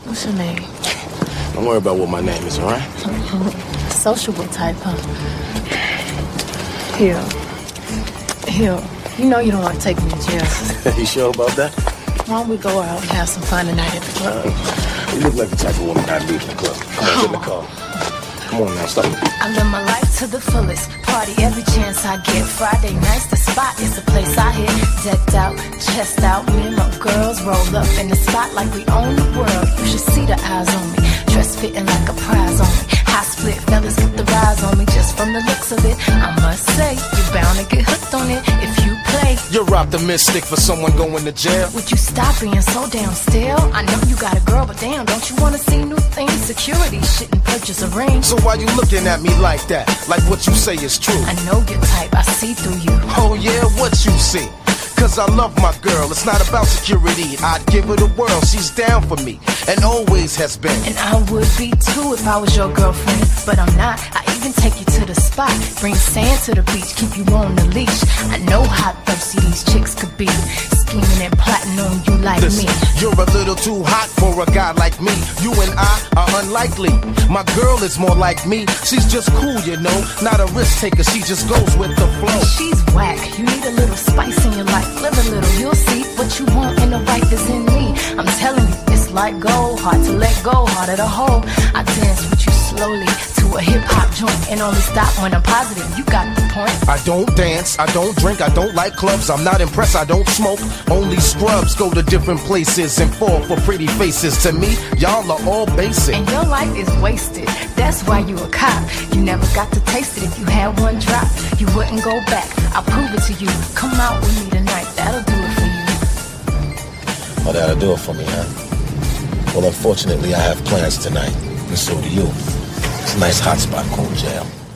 What's your name? Don't worry about what my name is, all right? Sociable type, huh? Here. You know you don't want to take me to jail. You sure about that? Why don't we go out and have some fun tonight at the club? You look like the type of woman I'd leave in the club. Come on, get in the car. Come on now, stop. I live my life to the fullest. Party every chance I get. Friday nights, the spot is the place I hit. Decked out, chest out. Me and my girls roll up in the spot like we own the world. You should see the eyes on me. Dress fitting like a prize on me. High split fellas get the rise on me just from the looks of it. I must say, you're bound to get hooked on it if you play. You're optimistic for someone going to jail. Would you stop being so damn still? I know you got a girl, but damn, don't you want to see new things? Security shit and purchase a ring. So why you looking at me like that? Like what you say is true? I know your type, I see through you. Oh yeah, what you see? Cause I love my girl, it's not about security. I'd give her the world, she's down for me, and always has been. And I would be too if I was your girlfriend, but I'm not. I even take you to the spot, bring sand to the beach, keep you on the leash. I know how thirsty these chicks could be, scheming and plotting on you like Listen, me. You're a little too hot for a guy like me. You and I are unlikely. My girl is more like me. She's just cool, you know, not a risk taker. She just goes with the flow. She's whack. You need a little spice in your life. Live a little, you'll see what you want, and the wife is in me. I'm telling you, it's like gold, hard to let go, harder to hold. I dance with you slowly to a hip-hop joint and only stop when I'm positive. You got the point. I don't dance, I don't drink, I don't like clubs. I'm not impressed, I don't smoke. Only scrubs go to different places and fall for pretty faces. To me, y'all are all basic. And your life is wasted. That's why you a cop. You never got to taste it. If you had one drop, you wouldn't go back. I'll prove it to you. Come out with me tonight. That'll do it for you. Oh, that'll do it for me, huh? Well, unfortunately, I have plans tonight, and so do you. It's a nice hot spot called jail.